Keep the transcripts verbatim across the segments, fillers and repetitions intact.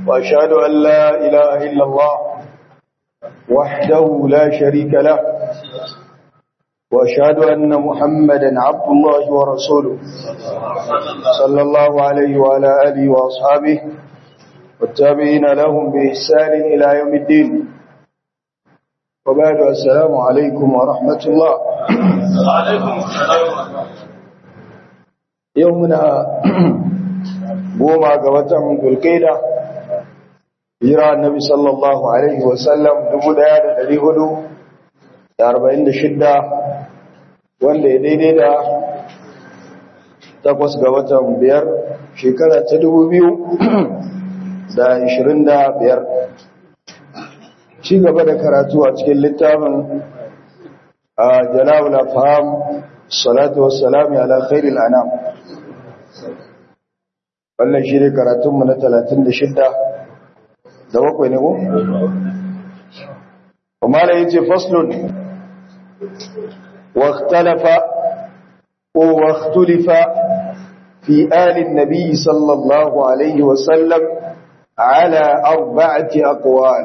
وأشهد أن لا إله إلا الله وحده لا شريك له وأشهد أن محمدا عبد الله ورسوله صلى الله عليه وعلى آله وأصحابه والتابعين لهم بإحسان إلى يوم الدين وبعد السلام عليكم ورحمة الله وعليكم السلام يومنا goma ga watan Dulkaida hijira annabi sallallahu alaihi wasallam dubu ɗaya da ɗari hudu da arba'in da shida wanda ya daidai da takwas ga watan biyar shekara ta dubu biyu da ishirin da biyar ci gaba da karatu a cikin littafin a jala'ul afham salatu wassalamu ala khairil anam wannan shi ne karatunmu na talatin da shida da bakwai ne ko? kuma da yace faslun waqtalafa ko waqtulifa fi ali nabi sallallahu alaihi wa sallam ala arba'ati aqwal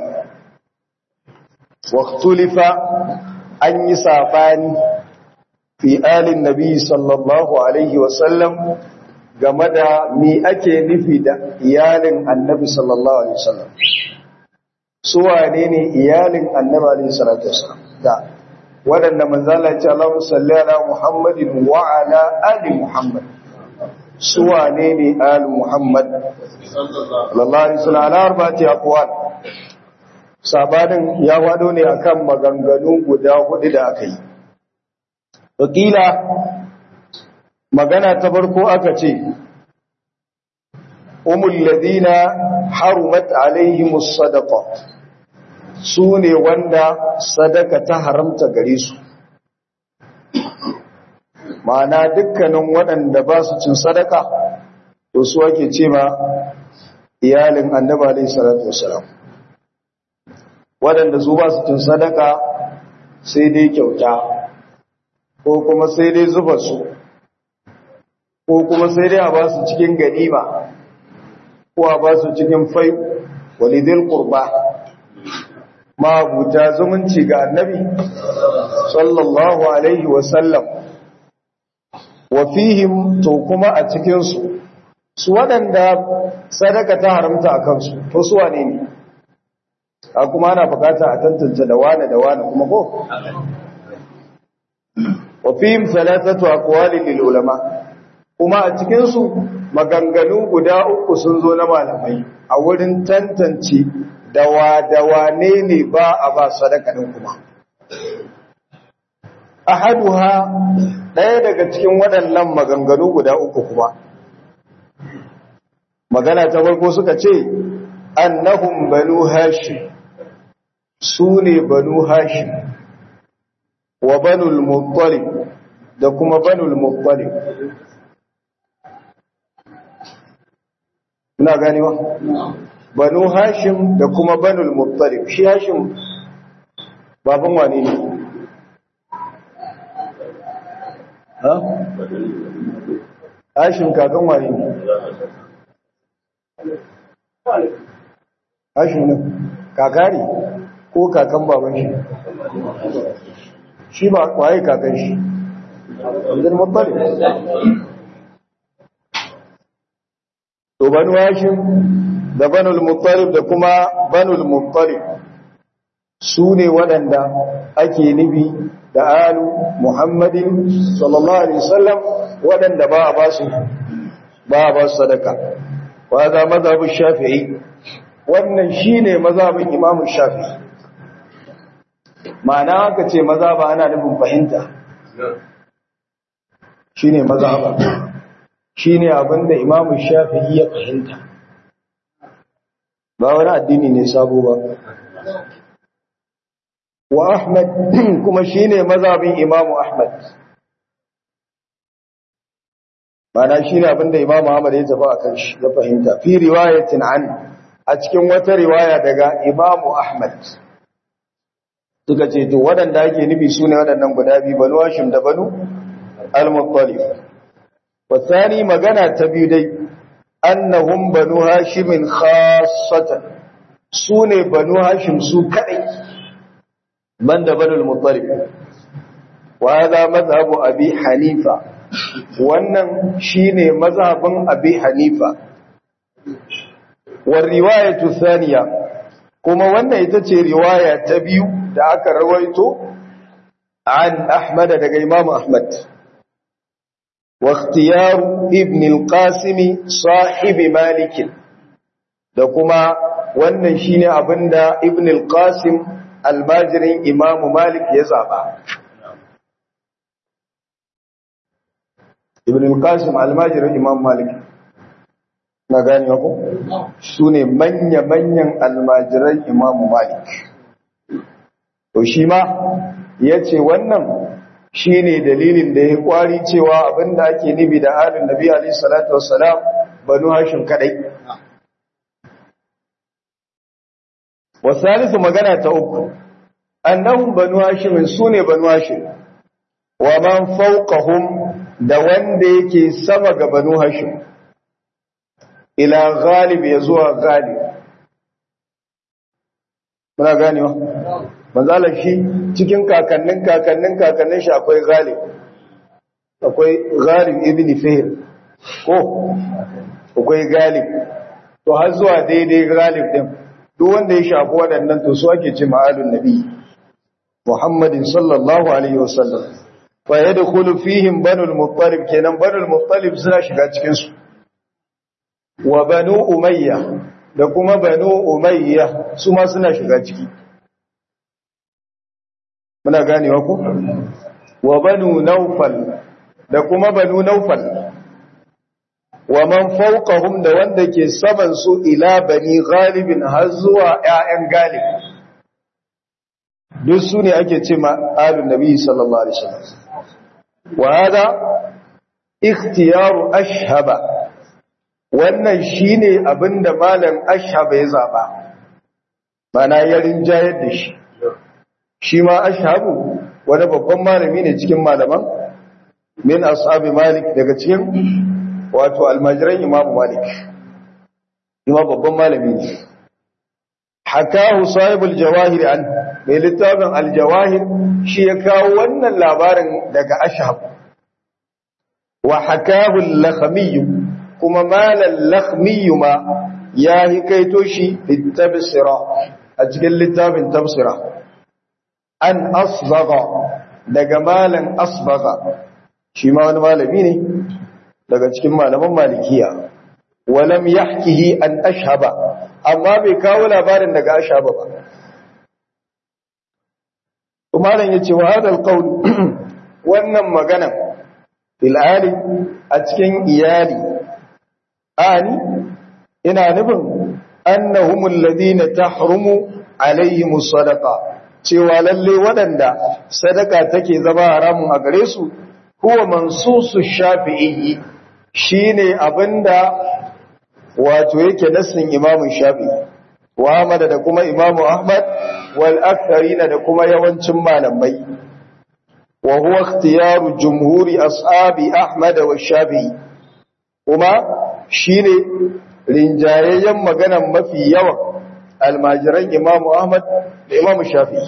waqtulifa an yi sabani fi ali nabi sallallahu alaihi wa sallam game da mi ake nufi da iyalin annabi sallallahu alaihi wasallam su wane ne iyalin annabi alaihi salatu wasallam da wadanda manzala ya ce Allahu salli ala Muhammadin wa ala ali Muhammad su wane ne ali Muhammad sallallahu alaihi wasallam ala arba'ati aqwal sabanin ya wado ne akan maganganu guda hudu da aka yi wakila magana ta farko aka ce umul ladina harumat alaihimus sadaqa sune wanda sadaka ta haramta gare su ma'ana dukkanin waɗanda ba su cin sadaka to su ake ce ma iyalin annabi alaihi salatu wassalam waɗanda su ba su cin sadaka sai dai kyauta ko kuma sai dai zuba su ko kuma sai dai a ba su cikin ganima ko a ba su cikin fai walidil qurba ma buta zumunci ga annabi sallallahu alaihi wa sallam wa fihim to kuma a cikin su su wadanda sadaka ta haramta a kansu to su wane ne a kuma ana bukata a tantance da wane da wane kuma ko wa fihim thalathatu aqwali lil ulama kuma a cikinsu maganganu guda uku sun zo na malamai a wurin tantance dawa-dawa ne ne ba a ba sadaka ɗin kuma. Ahaduha ɗaya daga cikin waɗannan maganganu guda uku kuma. Magana ta farko suka ce, annahum banu hashim su ne banu hashim wa banul muttalib da kuma banul muttalib. Muna ganewa? Banu Hashim da kuma Banul Muttalib. Shi Hashim baban wane ne? Ha? Hashim kakan wane ne? Hashim ne kakari ko kakan baban shi? Shi ba waye kakan shi? Banul Muttalib. To banu Hashim da banul Muttalib da kuma banul Muttalib su ne waɗanda ake nufi da alu Muhammadin sallallahu alaihi wasallam waɗanda ba a ba su ba a ba su sadaka wa za mazhabin Shafi'i wannan shine mazhabin Imam Shafi'i ma'ana aka ce mazhaba ana nufin fahimta shine mazhaba shi ne abinda imamu shafi'i ya fahimta ba wani addini ne sabo ba wa ahmad kuma shi ne mazhabin imamu ahmad mana shi ne abinda imamu ahmad ya tafi a kan shi ya fahimta fi riwayatin an a cikin wata riwaya daga imamu ahmad suka ce to waɗanda ake nufi su ne waɗannan guda biyu banu hashim da banu al-muttalib wasani magana ta biyu dai annahum banu hashim khassatan sune banu hashim su kadai banda banu al-muttalib wa hadha madhhabu abi hanifa wannan shine mazhabin abi hanifa wa riwayatu thaniya kuma wannan ita ce riwaya ta biyu da aka rawaito an ahmad daga imam ahmad wa ikhtiyar ibn al-qasim sahib malik da kuma wannan shine abinda ibn al-qasim almajirin imam malik ya zaba ibn al-qasim almajirin imam malik na gani ko sune manya manyan almajiran imam malik to shi ma yace wannan shine dalilin da ya kwari cewa abinda ake nibi da halin nabi alayhi salatu wassalam banu hashim kadai wasalisu magana ta uku annahum banu hashim sune banu hashim wa man fawqahum da wanda yake sama ga banu hashim ila ghalib ya zuwa ghalib muna ganewa manzala shi cikin kakannin kakannin kakannin shi akwai ghalib akwai ghalib ibn fihr ko akwai ghalib to har zuwa daidai ghalib din duk wanda ya shafi waɗannan to su ake ce ma'alun nabi Muhammadin sallallahu alaihi wasallam fa yadkhulu fihim banul muttalib kenan banul muttalib suna shiga cikin su wa banu umayya da kuma banu umayya su ma suna shiga ciki muna ganewa ku wa banu nawfal da kuma banu nawfal wa man fawqahum da wanda ke saman su ila bani ghalibin har zuwa ƴaƴan galib duk su ne ake ce ma alun nabi sallallahu alaihi wasallam wa hada ikhtiyaru ashhaba wannan shine abinda malam ashhaba ya zaba mana ya rinjayar da shi shi ma ashabu wani babban malami ne cikin malaman min ashabi malik daga cikin wato almajiran imamu malik imam babban malami ne hakahu sahibul jawahir an mai littafin aljawahir shi ya kawo wannan labarin daga ashab wa hakahu al-lakhmi kuma malal lakhmi ma ya hikaito shi litabsira a cikin littafin tafsira an asbaga daga malan asbaga shi ma wani malami ne daga cikin malaman malikiya walam yahkihi an ashhaba amma bai kawo labarin daga ashhaba ba malam yace wa hadal qawl wannan magana fil ali a cikin iyali ani ina nufin annahumul ladina tahrumu alaihimus sadaqa cewa lalle waɗanda sadaka take zama haramun a gare su huwa mansusu shafi'i shine abinda wato yake nassin imamu shafi'i wa Ahmad da kuma imamu Ahmad wal aktharina da kuma yawancin malamai wa huwa ikhtiyaru jumhuri ashabi Ahmad wa Shafi'i kuma shine rinjayayyen maganan mafi yawan almajiran imamu Ahmad da imamu Shafi'i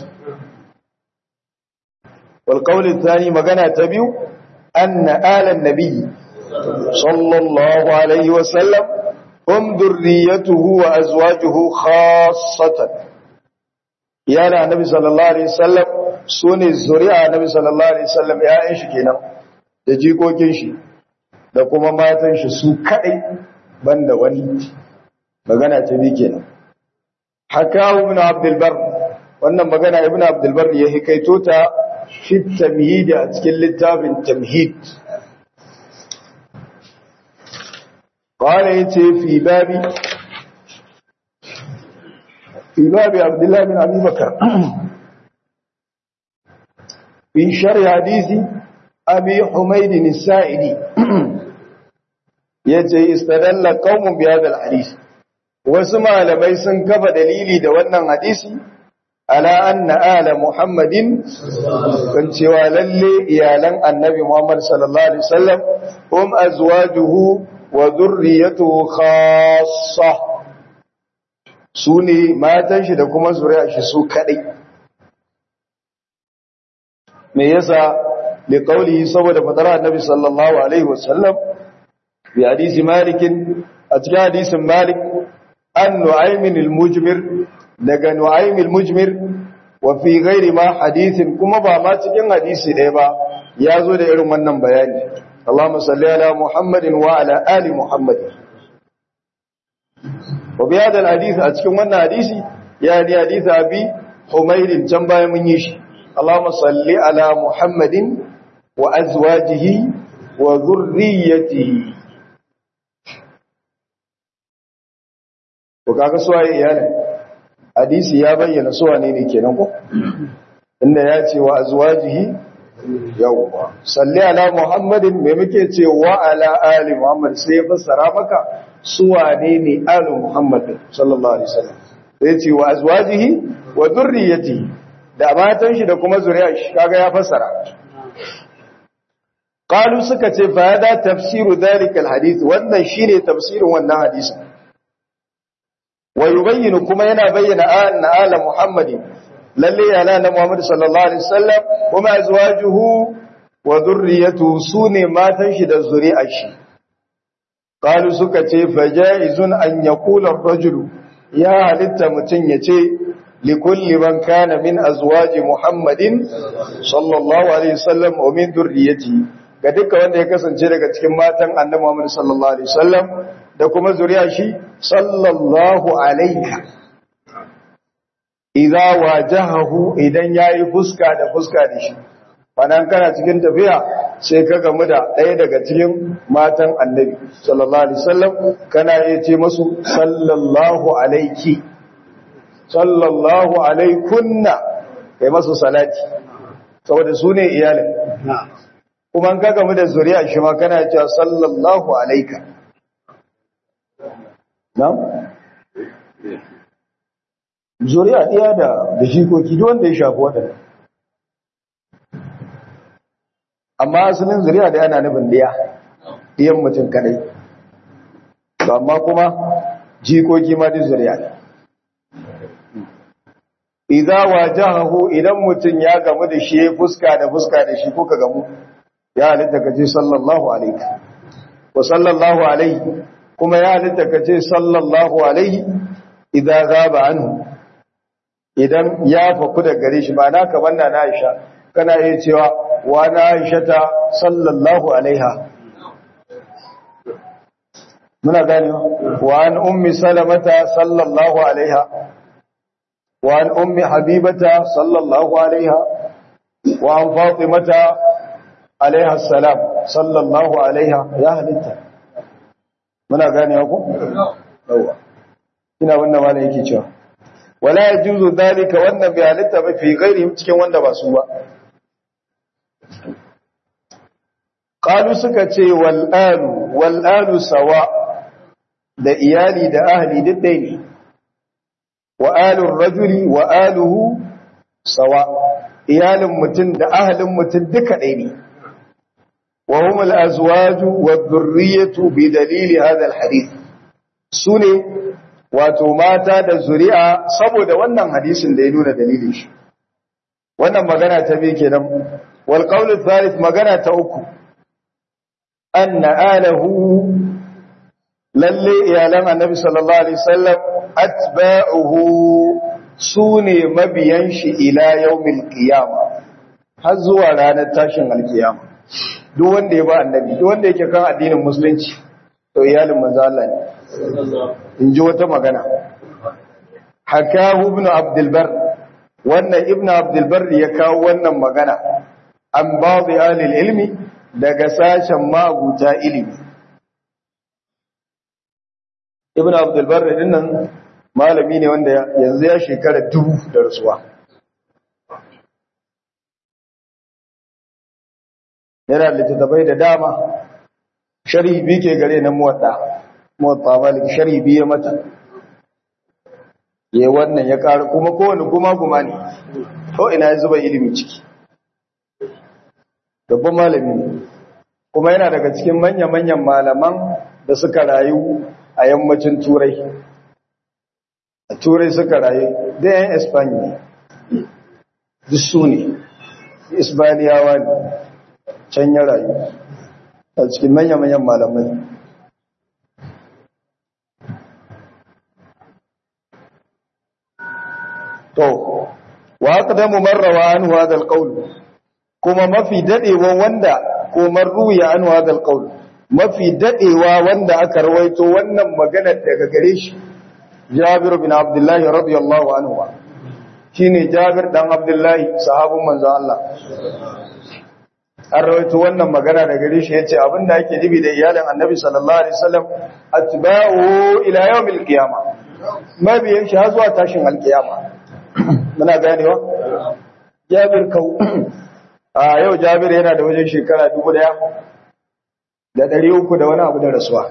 wal qawl athani magana ta biyu anna alan nabiy sallallahu alaihi wa sallam hum dhurriyyatuhu wa azwajuhu khassatan yana nabi sallallahu alaihi wasallam sune zuri'a nabi sallallahu alaihi wasallam ya'yan shi kenan da jikokin shi da kuma matan shi su kadai banda wani magana ta bi kenan hakawu ibn abdul bar wannan magana ibn abdul bar ya hikaito ta fi tamhid a cikin littafin tamhid qala yace fi babi في باب عبد الله بن أبي بكر في شرح حديث أبي حميد السائدي يجي استدل قوم بهذا الحديث وسمع لبيسن كف دليلي دوانا حديثي على أن آل محمد كان شوى للي إيالا النبي محمد صلى الله عليه وسلم هم أزواجه wa dhurriyyatuhu khassa sune matan shi da kuma zuriya shi su kadai me yasa li qawlihi saboda fadar annabi sallallahu alaihi wasallam bi hadisi malik a cikin hadisin malik an nu'aymin al-mujmir daga nu'aym al-mujmir wa fi ghairi ma hadithin kuma ba ma cikin hadisi ɗaya ba ya zo da irin wannan bayani Allahumma salli ala Muhammadin wa ala ali Muhammadin wa bi hadha al-hadith a cikin wannan hadisi ya ni hadisi abi Humayr can bayan mun yi shi Allahumma salli ala Muhammadin wa azwajihi wa dhurriyyatihi ko kaga suwaye iyalin hadisi ya bayyana su wane ne kenan ko inda ya ce wa azwajihi yawwa salli ala muhammadin me muke ce wa ala ali muhammad sai ya fassara maka su wane ne ali muhammad sallallahu alaihi wasallam sai ce wa azwajihi wa dhurriyyatihi da matan shi da kuma zuriyar shi kaga ya fassara qalu suka ce fa hada tafsiru dalika alhadith wannan shine tafsirin wannan hadisin ويبين كما ينا بين أن آل محمد للي أنا محمد صلى الله عليه وسلم وما أزواجه وذريته سوني ما تنشد الزريعة قالوا سكتي فجائز أن يقول الرجل يا هلت متنيتي لكل من كان من أزواج محمد صلى الله عليه وسلم ومن ذريته ga duka wanda ya kasance daga cikin matan annabi Muhammad sallallahu alaihi wasallam da kuma zuriya shi sallallahu alaika idza wajahahu idan yayi fuska da fuska da shi wannan kana cikin tafiya sai ka gamu da ɗaya daga cikin matan annabi sallallahu alaihi wasallam kana yace musu sallallahu alaiki sallallahu alaikunna kai masu salati saboda su ne iyalin kuma an kaga mu da zuriya shi ma kana cewa sallallahu alaika na'am zuriya ɗaya da da jikoki duk wanda ya shafi wadanda amma asalin zuriya da yana nufin ɗaya ɗiyan mutum kadai amma kuma jikoki ma duk zuriya ne idza wajahahu idan mutum ya gamu da shi fuska da fuska da shi ko ka gamu ya halitta kace sallallahu alaihi wa sallallahu alaihi kuma ya halitta kace sallallahu alaihi idza gaba anhu idan ya faku da gare shi ba na kaman na Aisha kana iya cewa wa na Aisha ta sallallahu alaiha muna gani wa an ummi salamata sallallahu alaiha wa an ummi habibata sallallahu alaiha wa an fatimata alaiha salam sallallahu alaiha ya halitta muna gane ku yawa ina wannan malai yake cewa wala yajuzu dalika wannan bi halitta ba fi ghairihim cikin wanda ba su ba qalu suka ce wal alu wal alu sawa da iyali da ahli duk dai ne wa alur rajuli wa aluhu sawa iyalin mutum da ahlin mutum duka dai ne وهم الأزواج والذرية بدليل هذا الحديث سنة وتماتا da zuri'a saboda wannan hadisin da ya nuna dalilin shi wannan magana ta bi kenan wal qawl al-thalith magana ta uku anna alahu lalle iyalan annabi sallallahu alaihi wasallam atba'uhu sune mabiyan shi ila yawmil qiyamah har zuwa ranar tashin alkiyama duk wanda ya ba annabi duk wanda yake kan addinin musulunci to iyalin manzo Allah ne in ji wata magana hakahu ibn abdul bar wannan ibn abdul bar ya kawo wannan magana an ba'd ahli ilmi daga sashen mabuta ilimi ibn abdul bar din nan malami ne wanda yanzu ya shekara dubu da rasuwa yana littattafai da dama sharhi bi ke gare na muwadda muwadda malik sharhi bi ya mata yayi wannan ya ƙara kuma kowane kuma kuma ne to ina ya zuba ilimi ciki babban malami ne kuma yana daga cikin manya-manyan malaman da suka rayu a yammacin turai a turai suka rayu da yan espanya duk su ne isbaniyawa ne can ya rayu a cikin manya-manyan malamai to wa aqdamu marrawa anhu hadha alqawl kuma mafi dadewa wanda ko marruya anhu hadha alqawl mafi dadewa wanda aka rawaito wannan magana daga gare shi Jabir bin Abdullah radiyallahu anhu shine Jabir dan Abdullah sahabin manzo Allah an rawaito wannan magana daga gare shi yace abinda ake dibi da iyalan Annabi sallallahu alaihi wasallam atba'u ila yawmil qiyamah mabiyan shi har zuwa tashin alqiyama muna ganewa Jabir kau a yau Jabir yana da wajen shekara dubu ɗaya da ɗari uku da wani abu da rasuwa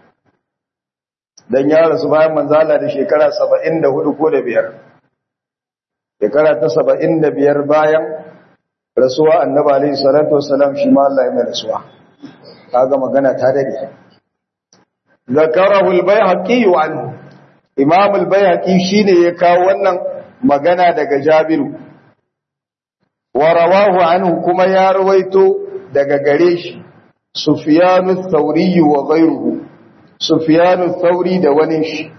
dan ya rasu bayan manzala da shekara saba'in da hudu ko da biyar shekara ta saba'in da biyar bayan rasuwa annabi alaihi salatu wassalam shi ma Allah ya mai rasuwa kaga magana ta dare zakarahu al-bayhaqi an imam al-bayhaqi shine ya kawo wannan magana daga Jabiru wa rawahu anhu kuma ya rawaito daga gare shi Sufyan ath-Thawri wa ghayruhu Sufyan ath-Thawri da wani shi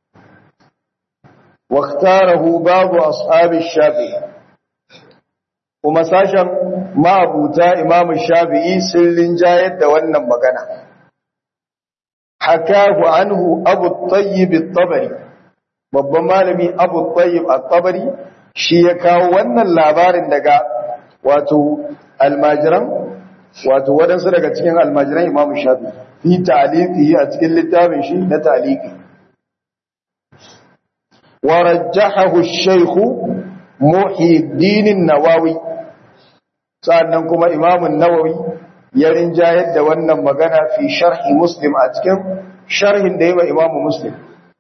wa ikhtarahu babu ashabi Shafi'i kuma sashen ma'abuta Imam Shafi'i sun linjayar da wannan magana hakahu anhu Abu Tayyib at-Tabari babban malami Abu Tayyib at-Tabari shi ya kawo wannan labarin daga wato almajiran wato wadansu daga cikin almajiran Imam Shafi'i fi ta'liqi a cikin littafin shi na ta'liqi wa rajjahahu ash-shaykh Muhyiddin an-Nawawi sannan kuma Imam an-Nawawi ya rinjayar da wannan magana fi sharhi Muslim a cikin sharhin da yayi Imam Muslim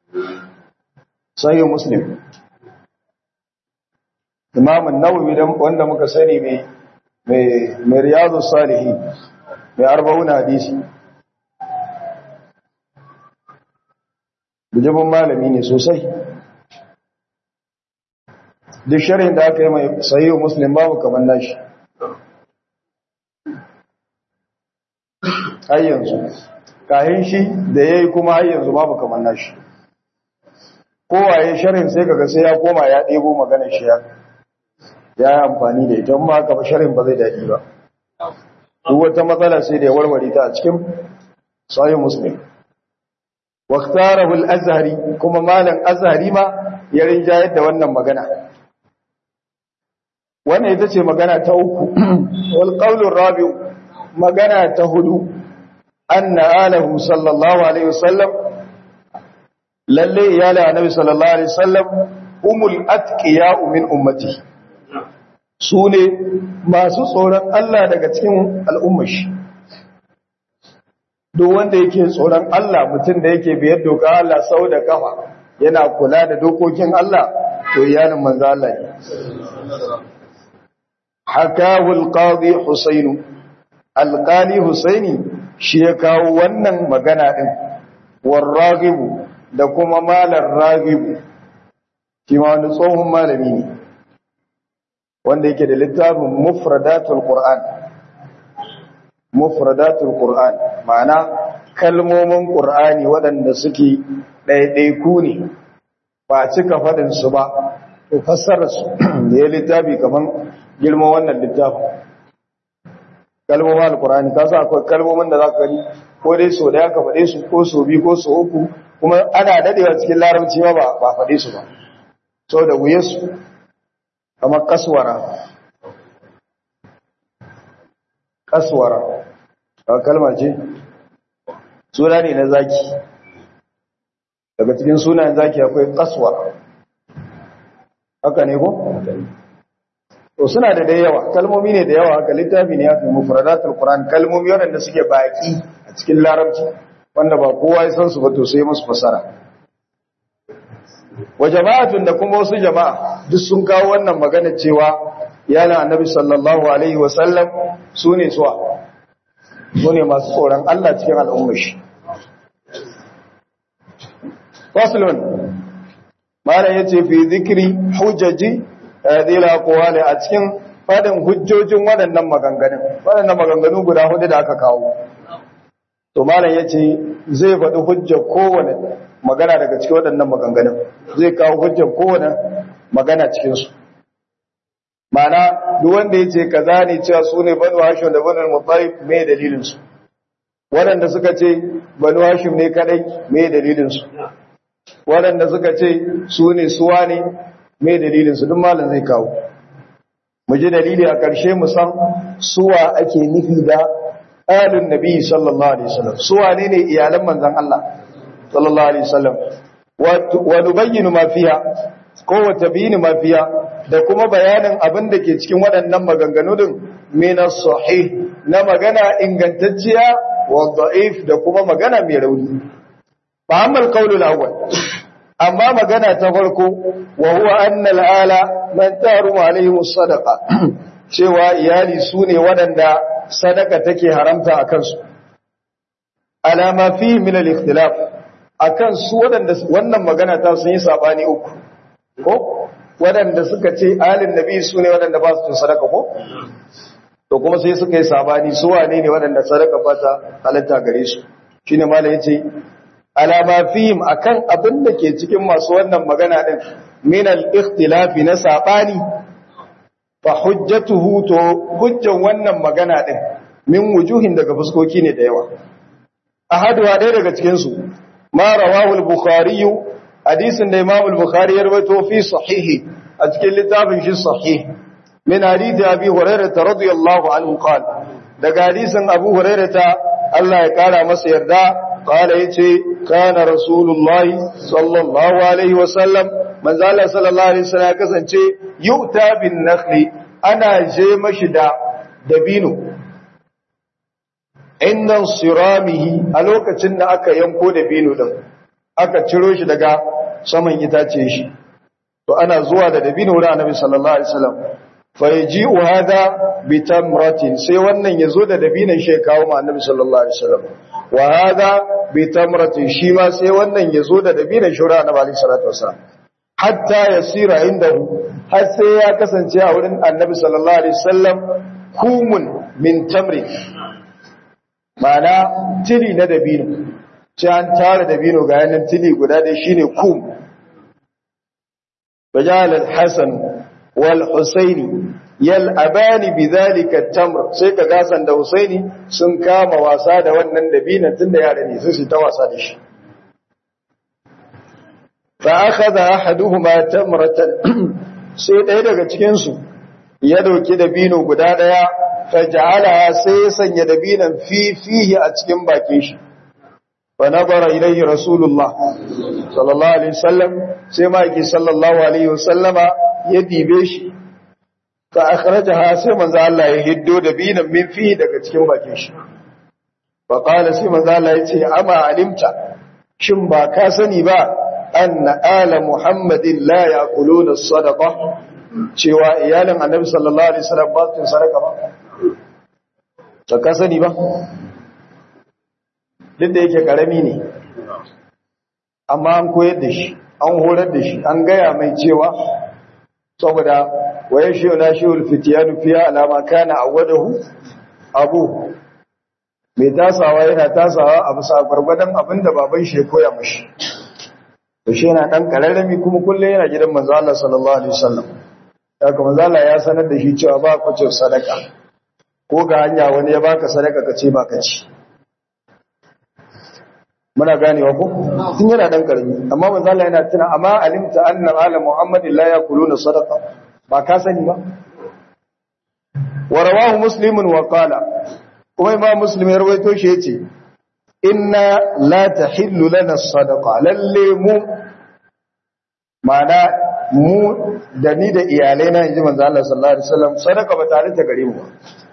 sahih Muslim Imam an-Nawawi wanda muka sani mai mai Riyadus Salihin mai arba'un hadisi bijibin malami ne sosai duk sharhin da aka yi mai sahih Muslim babu kamar nashi har yanzu kayan shi da yayi kuma har yanzu babu kamar nashi kowaye sharhin sai kaga sai ya koma ya ɗebo maganar shi ya ya yi amfani da ita amma haka ba sharhin ba zai daɗi ba duk wata matsala sai da ya warware ta a cikin sahih Muslim waqtarahu al-Azhari kuma malam Azhari ma ya rinjayar da wannan magana wannan ita ce magana ta uku wal qawlu rabi'u magana ta hudu anna alahu sallallahu alaihi wasallam lalle iyala annabi sallallahu alaihi wasallam humul atqiya'u min ummati sune masu tsoron Allah daga cikin al'ummar shi duk wanda yake tsoron Allah mutum da yake biyar doka Allah sau da kafa yana kula da dokokin Allah to iyalin manzo Allah ne hakahu al-qadi Husayn al-qali Husaini shi ya kawo wannan magana din warragibu da kuma malar ragibu shi ma wani tsohon malami ne wanda yake da littafin mufradatul qur'an mufradatul qur'an ma'ana kalmomin qur'ani waɗanda suke ɗaiɗaiku ne ba cika faɗin su ba to fassara su da ya littafi kaman girman wannan littafin kalmomin alqur'ani ka sa akwai kalmomin da zaka gani ko dai so da ya ka faɗe su ko so biyu ko so uku kuma ana dadewa cikin larabci ma ba faɗe su ba so da wuye su kamar kaswara kaswara a kalma ce suna ne na zaki daga cikin sunayen zaki akwai kaswara haka ne ko? to suna da dai yawa kalmomi ne da yawa haka littafi ne ya fi mufradatul qur'an kalmomi waɗanda suke baki a cikin larabci wanda ba kowa ya san su ba to sai musu fasara wa jama'atun da kuma wasu jama'a duk sun kawo wannan magana cewa yana annabi sallallahu alaihi wa sallam sune suwa sune masu tsoron Allah cikin al'ummar shi faslun malam yace fi zikri hujjaji hadhihi al-aqwali a cikin fadin hujjojin waɗannan maganganun waɗannan maganganu guda hudu da aka kawo to malam yace zai faɗi hujjar kowane magana daga cikin waɗannan maganganun zai kawo hujjar kowane magana cikin su ma'ana duk wanda yace kaza ne cewa su ne banu hashim da banu muttalib me dalilin su waɗanda suka ce banu hashim ne kadai me dalilin su waɗanda suka ce su ne suwa ne me dalilin su duk malam zai kawo mu ji dalili a ƙarshe mu san suwa ake nufi da alun nabi sallallahu alaihi wasallam suwa ne ne iyalan manzon Allah sallallahu alaihi wasallam wa nubayyinu ma fiha ko wa tabyinu ma fiha da kuma bayanin abin da ke cikin waɗannan maganganu din min as-sahih na magana ingantacciya wa da'if da kuma magana mai rauni fa amma al-qawl al-awwal amma magana ta farko wa huwa anna al-ala man tarumu alaihi as-sadaqa cewa iyali sune waɗanda sadaka take haramta akan su alama fi min al-ikhtilaf akan su waɗanda wannan magana ta sun yi sabani uku ko waɗanda suka ce alin nabi su ne waɗanda ba su cin sadaka ko to kuma sai suka yi sabani su wane ne waɗanda sadaka ba ta halatta gare su shine malai yace alama fihim akan abin da ke cikin masu wannan magana din min al-ikhtilafi na sabani fa hujjatuhu to hujjan wannan magana din min wujuhin daga fuskoki ne da yawa ahadu ɗaya daga cikin su ma rawahu al-bukhari hadisin da Imam al-Bukhari ya rawaito fi sahihi a cikin littafin shi sahih min hadisi Abi Hurairah radiyallahu anhu qala daga hadisin Abu Hurairah Allah ya kara masa yarda qala yace kana rasulullahi sallallahu alaihi wasallam manzo Allah sallallahu alaihi wasallam ya kasance yu'ta bin nakhli ana je mashi da dabino innan siramihi a lokacin da aka yanko dabino din aka ciro shi daga saman itace shi to ana zuwa da dabino wurin Annabi sallallahu alaihi wasallam fa yaji'u hada bi tamratin sai wannan yazo da dabinan shi kawo ma Annabi sallallahu alaihi wasallam wa hada bi tamratin shi ma sai wannan yazo da dabinan shi wurin Annabi sallallahu alaihi wasallam hatta yasira indahu har sai ya kasance a wurin Annabi sallallahu alaihi wasallam kumun min tamri ma'ana tili na dabino sai an tara dabino ga yanin tili guda dai shine kum fajal al-hasan wal husaini yal'abani bidhalika at-tamr sai ka gasan da husaini sun kama wasa da wannan dabinan tunda yara ne su ta wasa da shi fa akhadha ahaduhuma tamratan sai ɗaya daga cikin su ya dauki dabino guda daya faja'ala sai ya sanya dabinan fi fihi a cikin bakin shi فنظر إليه رسول الله صلى الله عليه وسلم سيما صلى الله عليه وسلم يدي بيش فأخرجها سيما ذا الله يهدو دبينا من فيه دكت كيوما كيش فقال سيما ذا الله يتي أما علمت شمبا كاسني با أن آل محمد لا يأكلون الصدقة شوى إيالا النبي صلى الله عليه وسلم باطن صدقة با فكاسني با duk da yake karami ne amma an koyar da shi an horar da shi an gaya mai cewa saboda waye shi na shi ulfitiyanu fiya alama kana awadahu abu mai tasawa yana tasawa a bisa gwargwadon abinda baban shi ya koya mashi to shi yana dan kararrami kuma kullum yana gidan manzo Allah sallallahu alaihi wasallam haka manzo Allah ya sanar da shi cewa ba ku cin sadaka ko ga hanya wani ya baka sadaka ka ce baka ci muna ganewa ko tun yana dan karami amma manzo Allah yana tuna amma alimta anna ala muhammadin la yakuluna sadaqa ba ka sani ba wa rawahu muslimun wa qala kuma imam muslim ya rawaito shi yace inna la tahillu lana sadaqa lalle mu mana mu da ni da iyalai na inji manzo Allah sallallahu alaihi wasallam sadaqa ba tare ta gare mu ba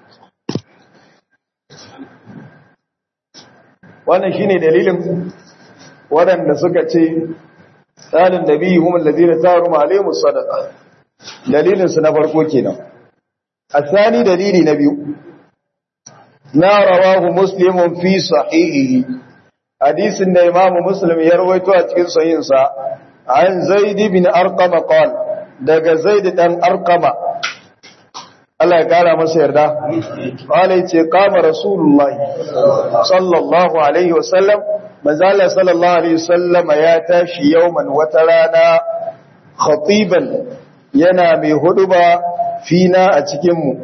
wannan shine dalilin waɗanda suka ce tsalin nabi hum alladhina tarum alaihim sadaqa dalilin su na farko kenan asani dalili na biyu na rawahu muslimun fi sahihi hadisin da Imam Muslim ya rawaito a cikin sahihinsa an Zaid bin Arqam qal daga Zaid dan Arqama Allah ya kara masa yarda qala yace qama rasulullahi sallallahu alaihi wasallam manzo Allah sallallahu alaihi wasallam ya tashi yawman wata rana khatiban yana mai huduba fina a cikin mu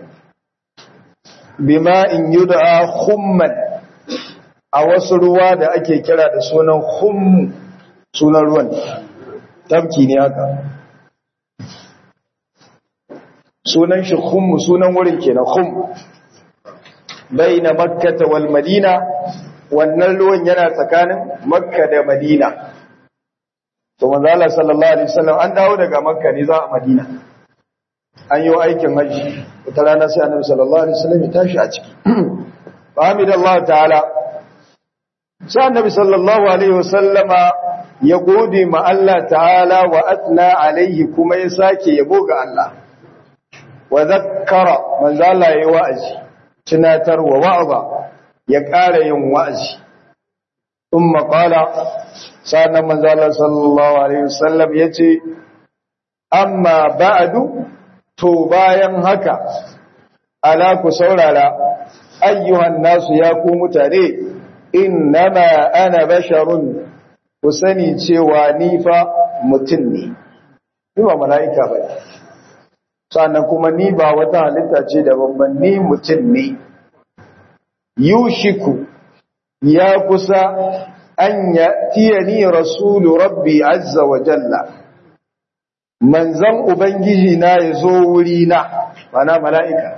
bima in yud'a khumman a wasu ruwa da ake kira da sunan khum sunan ruwan tabki ne haka sunan shi khum sunan wurin kenan khum baina makkah wal madina wannan ruwan yana tsakanin makka da madina to manzo Allah sallallahu alaihi wasallam an dawo daga makka ne za a madina an yi aikin haji wata rana sai annabi sallallahu alaihi wasallam ya tashi a ciki fa hamidallahu ta'ala sai annabi sallallahu alaihi wasallama ya gode ma Allah ta'ala wa athna alaihi kuma ya sake yabo ga Allah wa zakkara manzo Allah yayi wa'azi tunatar wa wa'aza ya ƙara yin wa'azi thumma qala sanan manzo Allah sallallahu alaihi wasallam yace amma ba'du to bayan haka ala ku saurara ayyuhan nasu ya ku mutane innama ana basharun ku sani cewa ni fa mutum ne ni ba mala'ika ba sannan kuma ni ba wata halitta ce daban ba ni mutum ne yushiku ya kusa an yatiyani rasulu rabbi azza wa jalla manzan ubangiji na yazo wuri na mana mala'ika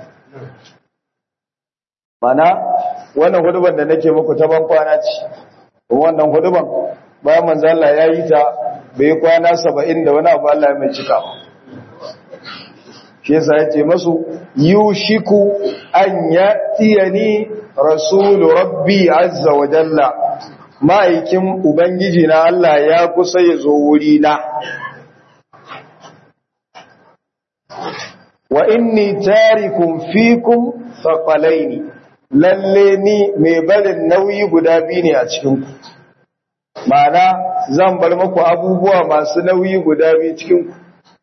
mana wannan huduban da nake muku ta ban kwana ce wannan huduban bayan manzo Allah ya yi ta bai kwana saba'in da wani abu Allah ya mai cika shi yasa yace masu yushiku an yatiyani rasulu rabbi azza wa jalla ma'aikin ubangiji na Allah ya kusa ya zo wuri na wa inni tarikum fikum thaqalaini lalle ni mai barin nauyi guda biyu ne a cikinku ma'ana zan bar muku abubuwa masu nauyi guda biyu cikinku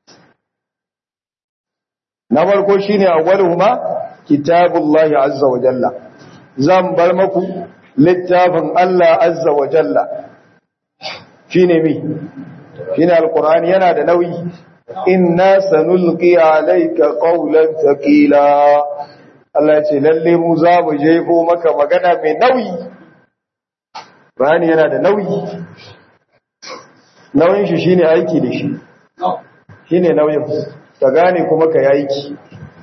na farko shine awwaluhuma kitabullahi azza wa jalla zan bar muku littafin Allah azza wa jalla shine mi shine alqur'ani yana da nauyi inna sanulqi alayka qawlan thaqila Allah ya ce lalle mu za mu jefo maka magana mai nauyi bayani yana da nauyi nauyin shi shine aiki da shi shine nauyin ka gane kuma ka yi aiki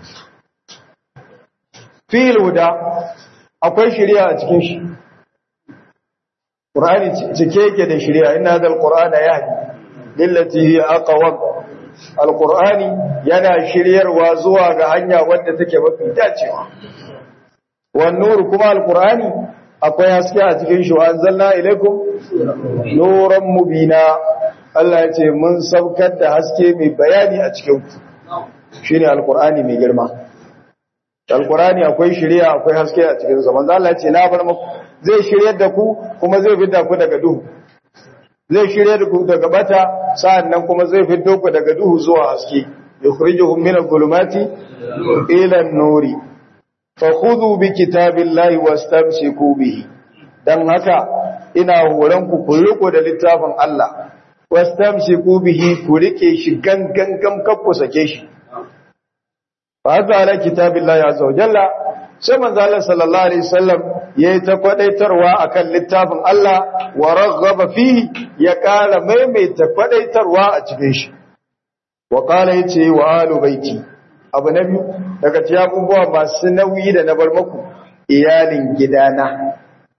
fil huda akwai shari'a a cikin shi Qur'ani cike yake da shari'a inna hadal qur'ana yahdi lillati hi aqwam alqur'ani yana shiryarwa zuwa ga hanya wadda take mafi dacewa wan nur kuma alqur'ani akwai haske a cikin shi wa anzalna ilaykum nuran mubina Allah ya ce mun saukar da haske mai bayani a cikin ku shine alqur'ani mai girma alqur'ani akwai shiriya akwai haske a cikin sa manzo Allah ya ce na bar muku zai shiryar da ku kuma zai fidda ku daga duhu zai shiryar da ku daga bata sa'annan kuma zai fiddo ku daga duhu zuwa haske yukhrijuhum min adh-dhulumati ila an-nuri fakhudhu bi kitabillahi wastamsiku bihi dan haka ina horon ku ku riko da littafin Allah wastamsiku bihi ku rike shi gangan gam kakku sake shi fa hada ala kitabillahi azza wa jalla sai manzo Allah sallallahu alaihi wasallam yayi ta kwadaitarwa akan littafin Allah wa raghaba fihi ya kala maimaita kwadaitarwa a cikin shi wa qala yace wa alu baiti abu na biyu daga cikin abubuwa masu nauyi da na bar muku iyalin gidana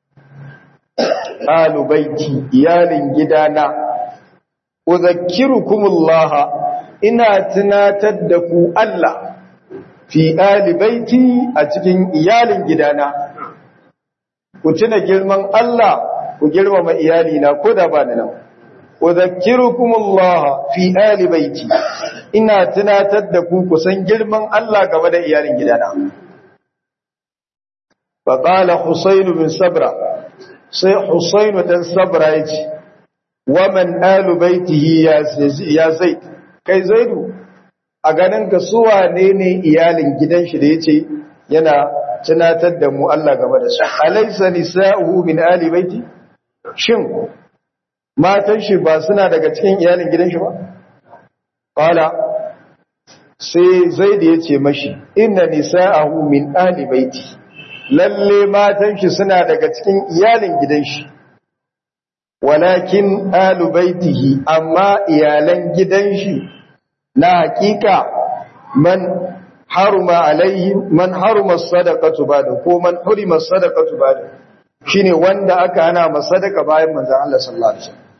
alu baiti iyalin gidana udhakkirukumullah ina tunatar da ku Allah fi ali baiti a cikin iyalin gidana ku tuna girman Allah ku girmama iyalina ko da ba ni nan udhakkirukumullah fi ali baiti ina tunatar da ku kusan girman Allah game da iyalin gidana fa qala husayn bin sabra sai Husainu dan Sabra yace wa man alu baitihi ya Zaid kai Zaidu a ganin ka su wane ne iyalin gidan shi da yace yana tunatar da mu Allah game da su alaysa nisa'uhu min ali baiti shin matan shi ba suna daga cikin iyalin gidan shi ba qala sai Zaid yace mashi inna nisa'uhu min ali baiti lalle matan shi suna daga cikin iyalin gidan shi walakin alu baitihi amma iyalan gidan shi na hakika man haruma alaihi man haruma sadaqatu bada ko man hurima sadaqatu bada shine wanda aka hana masa sadaka bayan manzon Allah sallallahu alaihi wasallam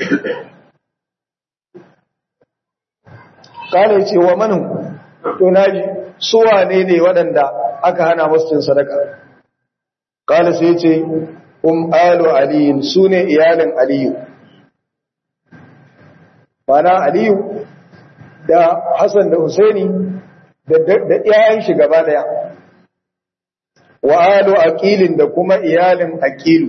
kare ce wa man to naji su wane ne wadanda aka hana musu cin sadaka kala sai ce um alu aliyin su ne iyalin aliyu bana aliyu da hassan da husaini da iyayen shi gaba daya wa alu aqilin da kuma iyalin aqilu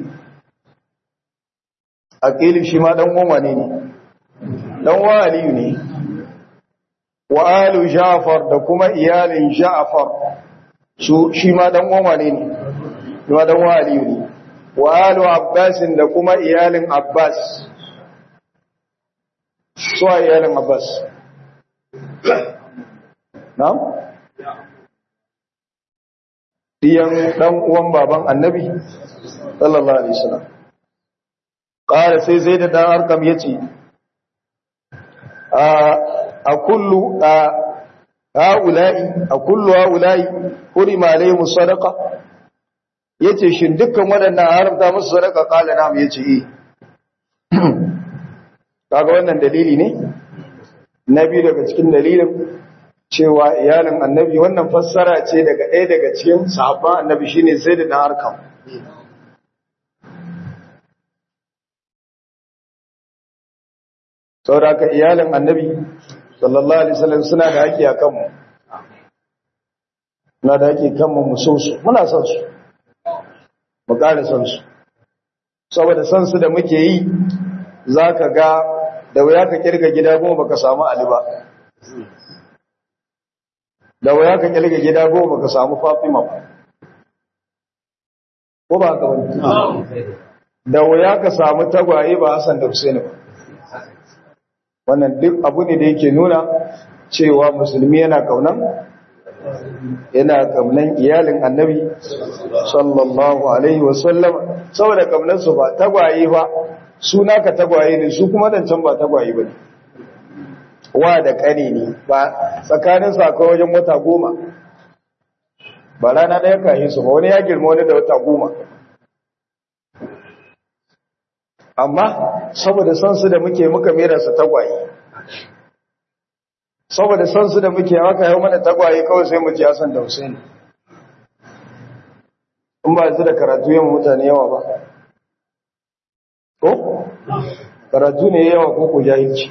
aqilu shi ma dan uwan wane ne dan uwan aliyu ne wa alu ja'far da kuma iyalin ja'far su shi ma dan uwan wane ne kuma dan uwan aliyu ne wa alu abbas da kuma iyalin abbas su iyalin abbas na'am diyan dan uwan baban annabi sallallahu alaihi wasallam qala sai zaid da arkam yace a a kullu a haula'i a kullu haula'i hurima alaihim sadaqa yace shin dukkan wadannan haramta musu sadaqa qala na'am yace eh kaga wannan dalili ne nabi daga cikin dalilin cewa iyalin annabi wannan fassara ce daga ɗaya daga cikin sahabban annabi shine Zaid ibn Arqam saboda ka iyalin annabi sallallahu alaihi wasallam suna da haƙƙi akan mu suna da haƙƙi kan mu mu so su muna son su mu ƙara son su saboda son su da muke yi zaka ga da wuya ka kirga gida goma baka samu Ali ba da waya ka kirga gida goma baka samu Fatima ba ko ba haka bane da waya ka samu tagwaye ba Hassan da Husaini ba wannan duk abu ne da yake nuna cewa musulmi yana kaunan yana kaunan iyalin Annabi sallallahu alaihi wasallam saboda kaunan su ba tagwaye ba suna ka tagwaye ne su kuma dan can ba tagwaye bane wa da ƙani ne ba tsakanin su akwai wajen wata goma ba rana ɗaya kayi su ba wani ya girma wani da wata goma amma saboda son su da muke muka mera su tagwaye saboda son su da muke haka yau mana tagwaye kawai sai mu ji Hassan da Husaini in ba su da karatu yawan mutane yawa ba ko karatu ne yawa ko ku jahilci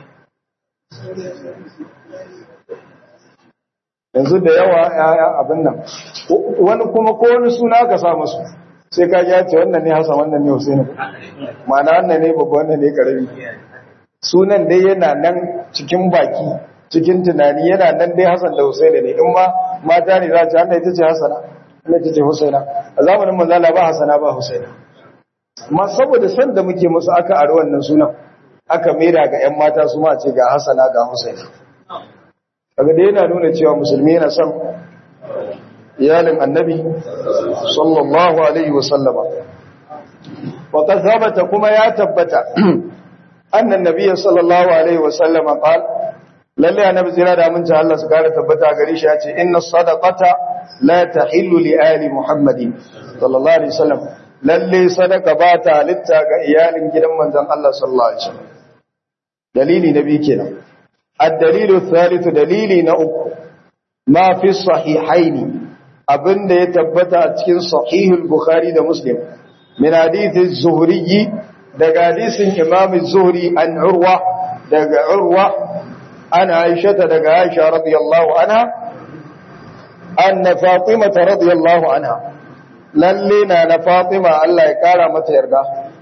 yanzu da yawa ya abin nan wani kuma ko wani suna ka sa musu sai ka ya ce wannan ne Hassan wannan ne Husaini ma'ana wannan ne babba wannan ne karami sunan dai yana nan cikin baki cikin tunani yana nan dai Hassan da Husaini ne in ma mata ne za ta wannan ita ce Hassana wannan ita ce Husaina a zamanin manzo Allah ba Hassana ba Husaina amma saboda san da muke musu aka aro wannan sunan aka mera ga ƴan mata su ma ce ga Hassana ga Husaina kaga dai yana nuna cewa musulmi yana son iyalin annabi sallallahu alaihi wasallama wa qad thabata kuma ya tabbata annan nabiyyi sallallahu alaihi wasallama qal lalle annabi zira da mun ta Allah su kare tabbata gare shi ya ce inna sadaqata la tahillu li ali muhammadin sallallahu alaihi wasallam lalle sadaqa ba ta halitta ga iyalin gidan manzon Allah sallallahu alaihi wasallam dalili nabi kenan الدليل الثالث دليلي نأكو ما في الصحيحين أبن يتبت أتكين صحيح البخاري دا مسلم من حديث الزهري دا حديث إمام الزهري عن عروة دا عروة عن عائشة دا عائشة رضي الله عنها أن فاطمة رضي الله عنها للينا نفاطمة الله يكارا متيردا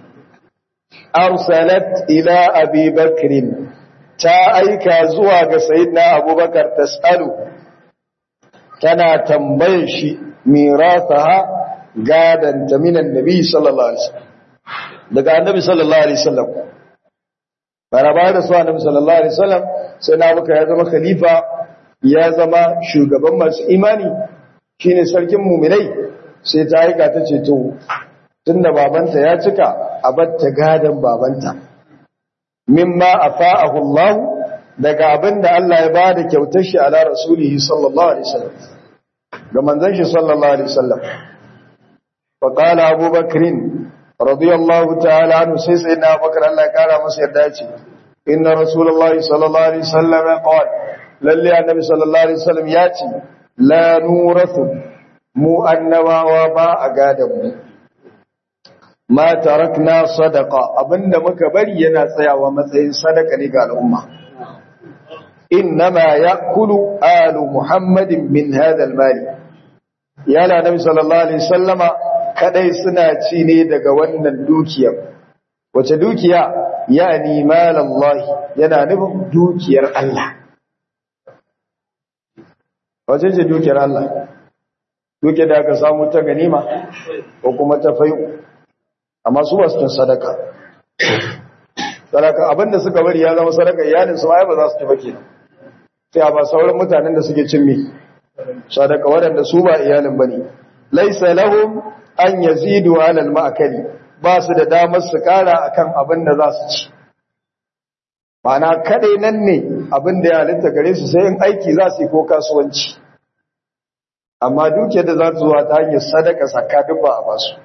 arsalat ila abi bakrin ta aika zuwa ga sayyidina abubakar tasalu tana tambayar shi mirasaha gadan ta minan nabi sallallahu alaihi wasallam daga annabi sallallahu alaihi wasallam baraba da su annabi sallallahu alaihi wasallam sai na abubakar ya zama khalifa ya zama shugaban masu imani shine sarkin mu'minai sai ta aika ta ce to tunda babanta ya cika a batta gadan babanta mimma afa'ahu Allah daga abinda Allah ya bada kyautar shi ala rasulihi sallallahu alaihi wasallam ga manzon shi sallallahu alaihi wasallam fa qala Abu Bakr radiyallahu ta'ala anhu sai sai na Bakar Allah ya kara masa yarda ce inna rasulullahi sallallahu alaihi wasallam qala lalle annabi sallallahu alaihi wasallam ya ce la nurathu mu annabawa ba a gadan mu ma tarakna sadaqa abinda muka bari yana tsayawa matsayin sadaka ne ga al'umma innama ya'kulu alu muhammadin min hadha al-mal ya la nabi sallallahu alaihi wasallama kadai suna ci ne daga wannan dukiyar wace dukiya yani malallahi yana nufin dukiyar Allah wace ce dukiyar Allah dukiyar da aka samu ta ganima ko kuma ta fayu amma su ba su cin sadaka sadaka abinda suka bari ya zama sadaka iyalin su ai ba za su ci ba kenan sai ba sauran mutanen da suke cin mi sadaka waɗanda su ba iyalin bane laysa lahum an yazidu ala al-ma'kali ba su da damar su kara akan abin da za su ci mana kadai nan ne abin da ya halitta gare su sai in aiki za su yi ko kasuwanci amma dukiyar da za su zuwa ta hanyar sadaka zakka duk ba a basu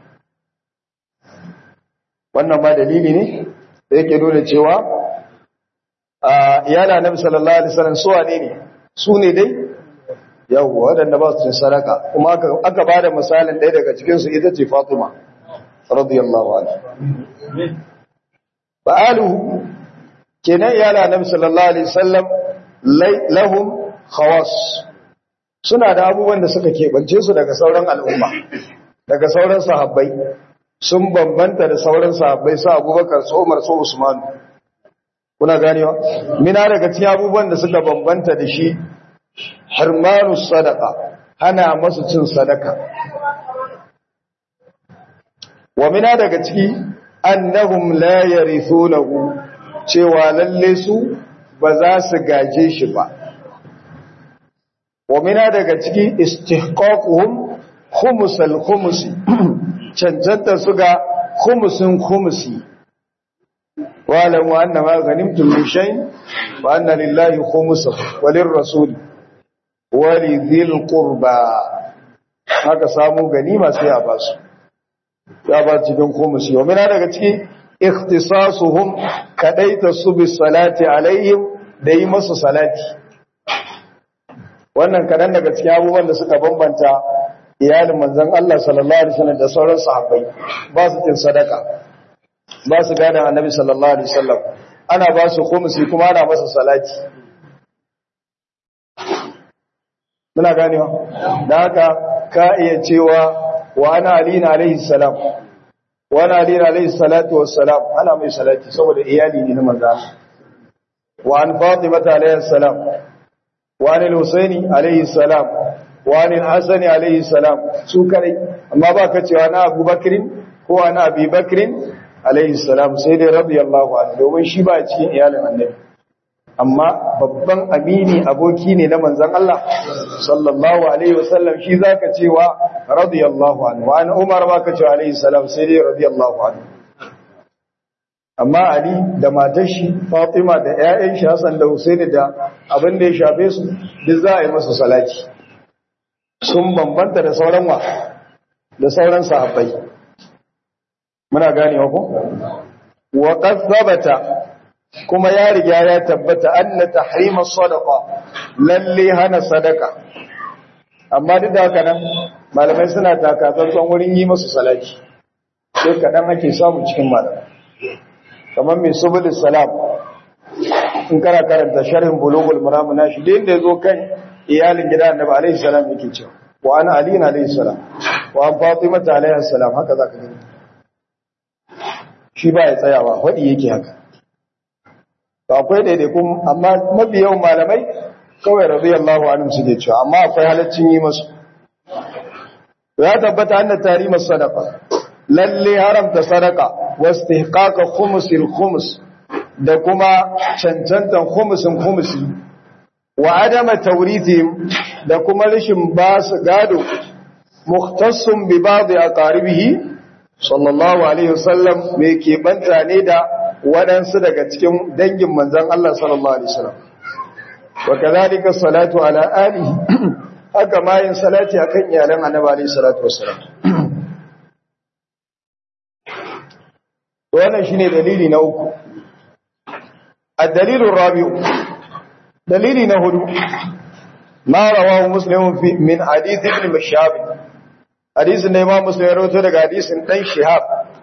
wannan ma dalili ne da yake nuna cewa iyala nabi sallallahu alaihi wasallam su wane ne su ne dai yawwa wadanda ba su cin sadaka kuma aka aka bada misalin ɗaya daga cikin su ita ce Fatima radiyallahu anha fa'alu kenan iyala nabi sallallahu alaihi wasallam lahum khawas suna da abubuwan da suka keɓance su daga sauran al'umma daga sauran sahabbai sun bambanta da sauran sahabbai su Abubakar su Umar su Usman kuna ganewa mina daga cikin abubuwan da suka bambanta da shi harmanu sadaqa hana masu cin sadaka wa mina daga ciki annahum la yarithunahu cewa lalle su ba za su gaje shi ba wa mina daga ciki istihqaquhum khumusal khumusi cancanta su ga khumusin khumusi wa'lamu anna ma ghanimtum min shay'in wa anna lillahi khumusahu wa lirrasul wa lidhil qurba haka samu ganima sai a basu ya ba cikin khumusi wa mina daga ciki ikhtisasuhum kadaita su bis salati alaihim da yi masu salati wannan kadan daga cikin abubuwan da suka bambanta iyalin manzon Allah sallallahu alaihi wasallam da sauran sahabbai ba su cin sadaka ba su gane annabi sallallahu alaihi wasallam ana ba su khumsi kuma ana masa salati muna ganewa dan haka ka iya cewa wa ana ali alaihi salam wa ana ali alaihi salatu wassalam ana mai salati saboda iyali ne na manzon wa an fatima alaihi salam wa an al-husaini alaihi salam wani hasani alaihi salam su kare amma ba ka cewa na abubakrin ko na abubakrin alaihi salam sai dai radiyallahu anhu domin shi ba cikin iyalin annabi amma babban amini aboki ne na manzon Allah sallallahu alaihi wasallam shi zaka cewa radiyallahu anhu wani umar ba ka cewa alaihi salam sai dai radiyallahu anhu amma ali da matar shi fatima da ƴaƴan shi hasan da husaini da abin da ya shafe su duk za a yi masa salati sun bambanta da sauran wa da sauran sahabbai muna ganewa ko wa qad thabata kuma ya riga ya tabbata anna tahrima sadaqa lalle hana sadaka amma duk da haka nan malamai suna takatsantsan wurin yi musu salati sai kadan ake samu cikin malamai kamar mai subulus salam in kana karanta sharhin bulugul maram nashi da inda yazo kan iyalin gida annabi alaihi salam yake cewa wa ana ali alaihi salam wa an fatima alaihi salam haka zaka gani shi ba ya tsayawa faɗi yake haka to akwai daidaikun amma mafi yawan malamai kawai radiyallahu anhum suke cewa amma akwai halaccin yi masu ya tabbata anna tarimas sadaqa lalle haramta sadaqa wastihqaqa khumsil khums da kuma cancantan khumsin khumsi wa adama tawrithihim da kuma rishin basu gado mukhtassun bi ba'd aqaribihi sallallahu alaihi wasallam me ke banta ne da waɗansu daga cikin dangin manzon Allah sallallahu alaihi wasallam wa kadhalika salatu ala alihi haka ma yin salati akan iyalan annabi alaihi salatu wasallam wannan shine dalili na uku ad-dalilu ar-rabi'u dalili na hudu ma rawahu muslim fi min hadith ibn mashhab hadisin da imam muslim ya rawaito daga hadisin dan shihab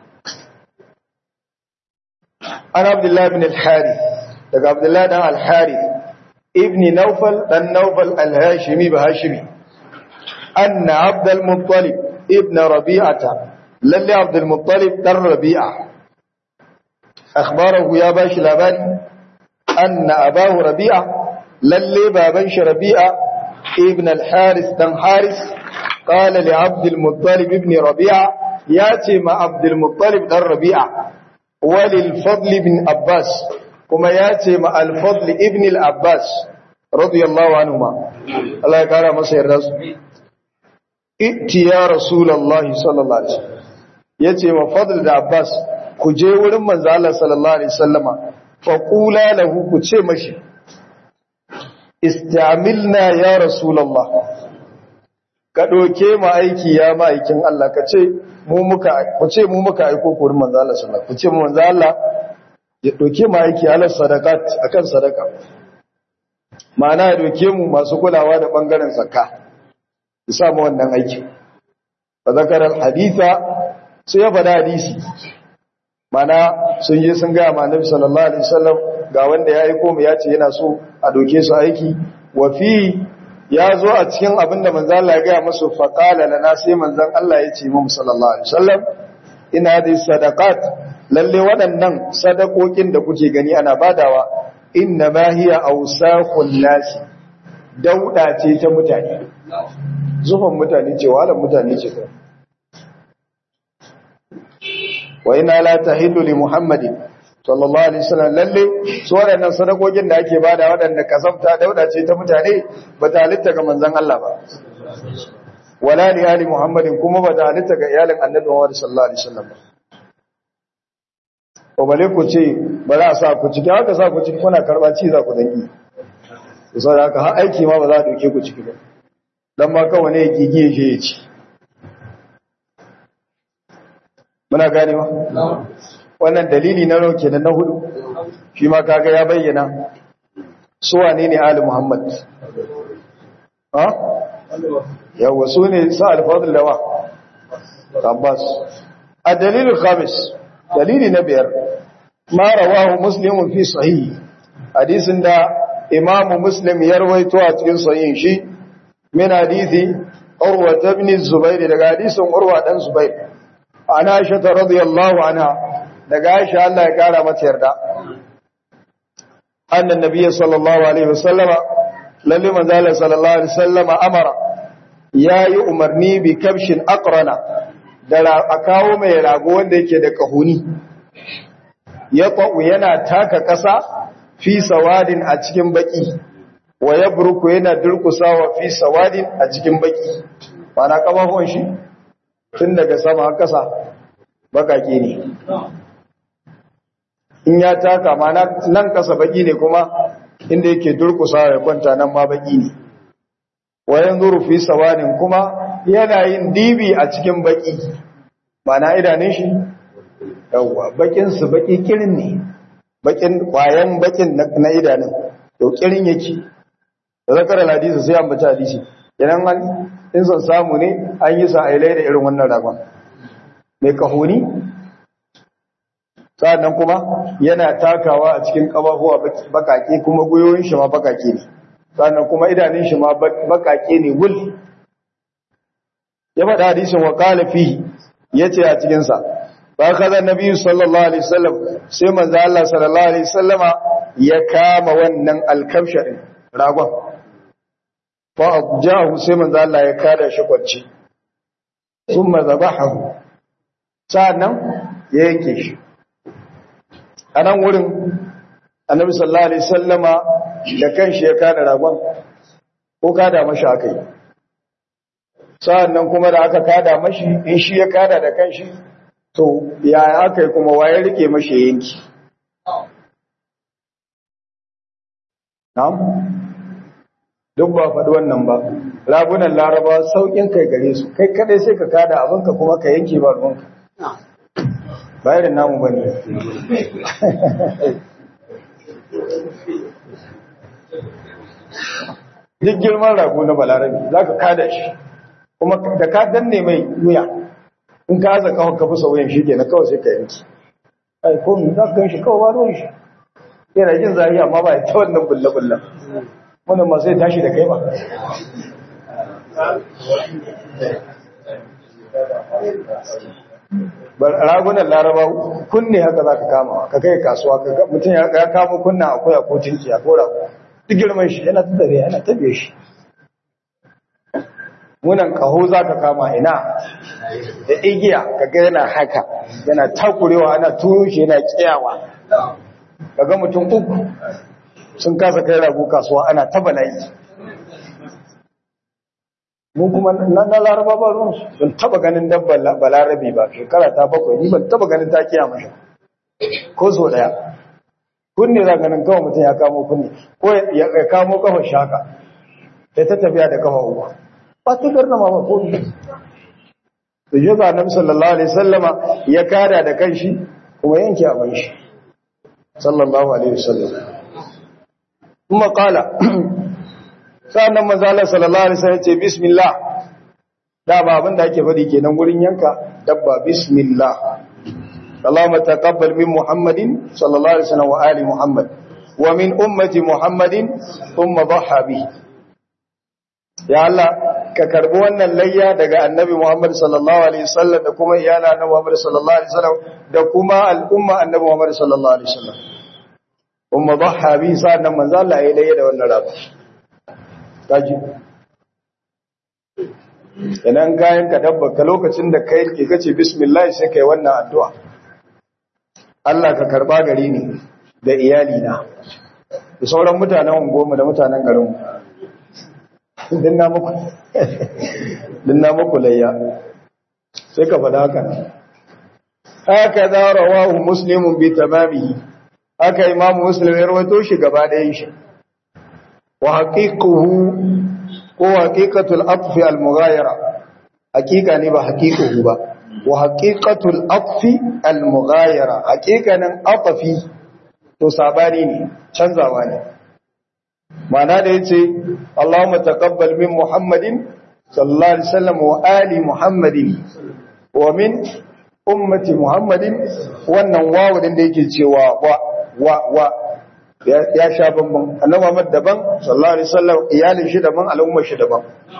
an abdullah ibn al-harith daga abdullah dan al-harith ibn nawfal dan nawfal al-hashimi bahashimi anna abd al-muttalib ibn rabi'ata lalli abd al-muttalib dan rabi'a akhbarahu ya bashi labari anna abahu rabi'a lalli baban shi rabi'a ibn al-harith dan harith qala li abd al-muttalib ibn rabi'a yati ma abd al-muttalib dan rabi'a وللفضل بن عباس كما ياتي مع الفضل ابن العباس رضي الله عنهما الله يقرأ مسير رسول ائتي يا رسول الله صلى الله عليه وسلم ياتي مع فضل بن عباس كجي ورن منزل الله صلى الله عليه وسلم فقولا له كجي مشي استعملنا يا رسول الله كدوكي ما aiki ya ma'aikin Allah kace mu muka ku ce mu muka aiko ku wurin manzo Allah sallallahu alaihi wasallam ku ce mu manzo Allah ya doke mu aiki ala sadaqat akan sadaka ma'ana ya doke mu masu kulawa da bangaren zakka ya sa mu wannan aiki fa zakara haditha sai ya fada hadisi ma'ana sun je sun ga annabi sallallahu alaihi wasallam ga wanda ya aiko mu ya ce yana so a doke su aiki wa fi ya zo a cikin abinda manzan Allah ya gaya musu faƙala lana sai manzan Allah ya ce mu sallallahu alaihi wasallam ina da sadaqat lalle waɗannan sadakokin da kuke gani ana badawa inna ma hiya awsaqul nas dauda ce ta mutane zufan mutane ce walan mutane ce wa inna la tahillu li muhammadin sallallahu alaihi wasallam lalle su waɗannan sadakokin da ake bada waɗanda kasafta dauda ce ta mutane ba ta halitta ga manzon Allah ba wala li ali muhammadin kuma ba ta halitta ga iyalin annabi Muhammad sallallahu alaihi wasallam ko bale ku ce ba za a sa ku ciki haka sa ku ciki kuna karba ci za ku danki saboda haka har aiki ma ba za a doke ku ciki ba dan ma kawai ne gigiye je ya ci muna gane ma wannan dalili na roke da na hudu shi ma kaga ya bayyana su wane ne ali muhammad ha yawa su ne sa al-fadl lawa tabbas ad-dalil al-khamis dalili na biyar ma rawahu muslim fi sahih hadisin da imam muslim ya rawaito a cikin sahihin shi min hadisi urwa ibn zubair daga hadisin urwa dan zubair ana aisha radhiyallahu anha daga Aisha Allah ya kara mata yarda annan nabiyyi sallallahu alaihi wasallama lalle manzo sallallahu alaihi wasallama amara yayi umarni bi kabshin aqrana da a kawo mai rago wanda yake da kahuni ya qau yana taka kasa fi sawadin a cikin baki wa yabruku yana durkusawa fi sawadin a cikin baki bana kafafun shi tun daga sama har kasa bakake ne in ya taka ma nan kasa baki ne kuma inda yake durkusa ya kwanta nan ma baki ne wayan zuru fi sawanin kuma yana yin dibi a cikin baki mana idanun shi yawa bakin su baki kirin ne bakin kwayan bakin na idanun to kirin yake da zakar hadisi sai an bata hadisi idan an in son samu ne an yi sa ailai da irin wannan ragon mai kahoni sa'annan kuma yana takawa a cikin kafafuwa bakake kuma goyoyin shi ma bakake ne sa'annan kuma idanun shi ma bakake ne wul ya faɗa hadisin wa qala fihi yace a cikin sa ba kaza nabi sallallahu alaihi wasallam sai manzo Allah sallallahu alaihi wasallama ya kama wannan alkabsha din ragon fa ajahu sai manzo Allah ya kada shi kwanci thumma zabahu sannan ya yanke shi anan wurin annabi sallallahu alaihi wasallama da kanshi ya kada ragon ko kada mashi akai sannan kuma da aka kada mashi in shi ya kada da kanshi to ya akai kuma waye rike mashi yanki na'am duk ba faɗi wannan ba ragunan laraba saukin kai gare su kai kadai sai ka kada abinka kuma ka yanke ba ruwanka bayan namu bane duk girman rago na balarabi za ka kada shi kuma da ka danne mai wuya in ka haza kawai ka fi sauyin shi ke na kawai sai ka yanki ai ko mu za ka gan shi kawai ba ruwan shi yana jin zari amma ba ya ta wannan bulle-bullen wannan masu ya tashi da kai ba ragunan laraba kunne haka za ka kama ka kai kasuwa mutum ya kama kunna akwai a kotinki a kora duk girman shi yana tattare yana tabe shi munan kaho za ka kama ina da igiya ka ga yana haka yana takurewa ana turo shi yana kiyawa kaga mutum uku sun kasa kai rago kasuwa ana ta bala'i mu kuma na laraba ba ruwan su ban taba ganin dabbar balarabi ba shekara ta bakwai ni ban taba ganin ta kiya mashi ko so daya kunne za ganin kawai mutum ya kamo kunne ko ya kamo kafa shaka sai ta tafiya da kafa uku ba ta garna ma ba ko ne da je ga annabi sallallahu alaihi wasallama ya kada da kanshi kuma yanke abin shi sallallahu alaihi wasallam kuma qala sannan manzo Allah sallallahu alaihi wasallam ya ce bismillah da ba abin da ake faɗi kenan gurin yanka dabba bismillah Allahumma taqabbal min Muhammadin sallallahu alaihi wasallam wa ali Muhammad wa min ummati Muhammadin thumma dhaha bi ya Allah ka karbi wannan layya daga annabi Muhammad sallallahu alaihi wasallam da kuma iyala na Muhammad sallallahu alaihi wasallam da kuma al'umma annabi Muhammad sallallahu alaihi wasallam thumma dhaha bi sannan manzo Allah ya layya da wannan rabu kaji idan kayan ka dabba ka lokacin da kai ke kace bismillah sai kai wannan addu'a Allah ka karba gari ni da iyali na da sauran mutanen goma da mutanen garin din na muku din na muku layya sai ka fada haka haka da rawahu muslimun bi tamamihi haka imamu muslim ya rawaito shi gaba da yin shi وحقيقه هو حقيقة الأطف المغايرة حقيقة نبا حقيقه با وحقيقة الأطف المغايرة حقيقة الأطف تصاباني شنزواني معنى ديتي اللهم تقبل من محمد صلى الله عليه وسلم وآل محمد ومن أمة محمد والنواو ديكي تيوا و و و ya sha bamban annabi Muhammad daban sallallahu alaihi wasallam iyalin shi daban al'ummar shi daban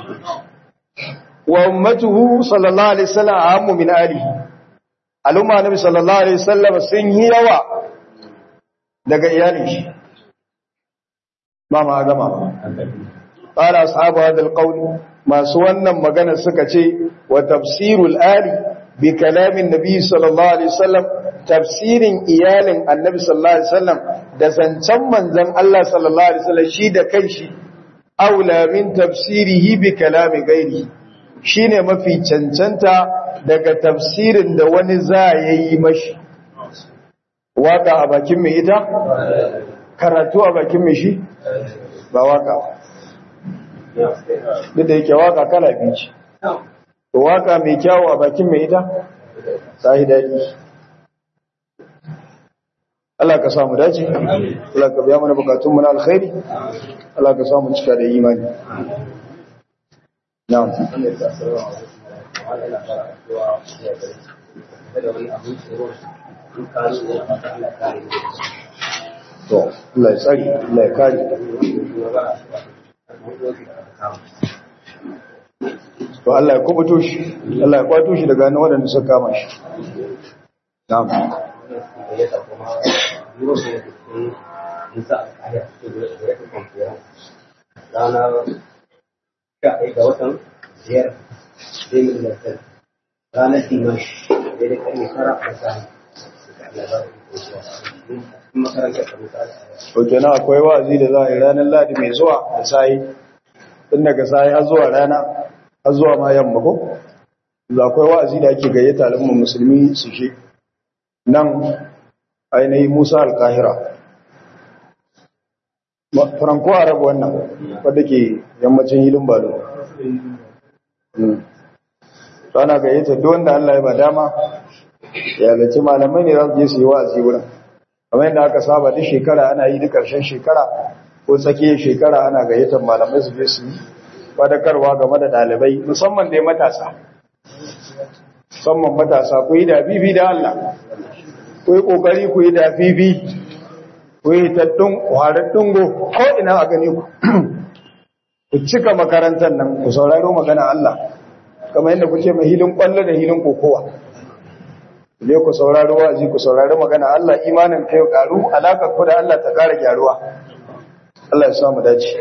wa ummatuhu sallallahu alaihi wasallam ammu min alihi al'umma annabi sallallahu alaihi wasallam sun yi yawa daga iyalin shi ba ma gama qala ashabu hadal qawl masu wannan magana suka ce wa tafsirul ali bi kalamin nabi sallallahu alaihi wasallam tafsirin iyalin annabi sallallahu alaihi wasallam da zancen manzon Allah sallallahu alaihi wasallam shi da kanshi aula min tafsirihi bi kalami gairi shine mafi cancanta daga tafsirin da wani za yayi mashi waka a bakin mai ita karatu a bakin mai shi ba waka ba da yake waka kala biyu ce waka mai kyawu a bakin mai ita sai daɗi Allah ka samu dace Allah ka biya mana bukatun mu na alkhairi Allah ka samu cika da imani na'am to Allah ya tsari Allah ya kare to Allah ya kubuto shi Allah ya kwato shi daga hannun waɗanda suka kama shi na'am ranar sha ɗaya ga watan biyar zai yi lantar ranar diman da da ƙarni tara a sami makarantar da mutane. Ok, na akwai wa'azi da za a yi ranar Ladi mai zuwa da sayi, tun daga sayi har zuwa rana, har zuwa ma yamma ko? Da akwai wa'azi da ake gayyata al'ummar musulmi su shi nan ainihin Musa Alkahira. Franco Arab wannan, wadda ke yammacin hilin Balo. Ana gayyata duk wanda Allah ya ba dama, ya halarci malamai ne za su je su yi wa'azi wurin. Kamar yadda aka saba duk shekara ana yi duk ƙarshen shekara ko tsakiyar shekara ana gayyatar malamai su je su yi fadakarwa game da ɗalibai musamman dai matasa. Musamman matasa ku yi da bibi da Allah, ku yi ƙoƙari ku yi da bibi, ku yi tattun ƙwarar tungo ko ina a gani ku. Ku cika makarantar nan ku sauraro magana Allah, kamar yadda kuke mai hilin ƙwallo da hilin kokowa. Ile ku saurari wa'azi ku saurari magana Allah imanin kai karu alaka ku da Allah ta kara gyaruwa Allah ya sa mu dace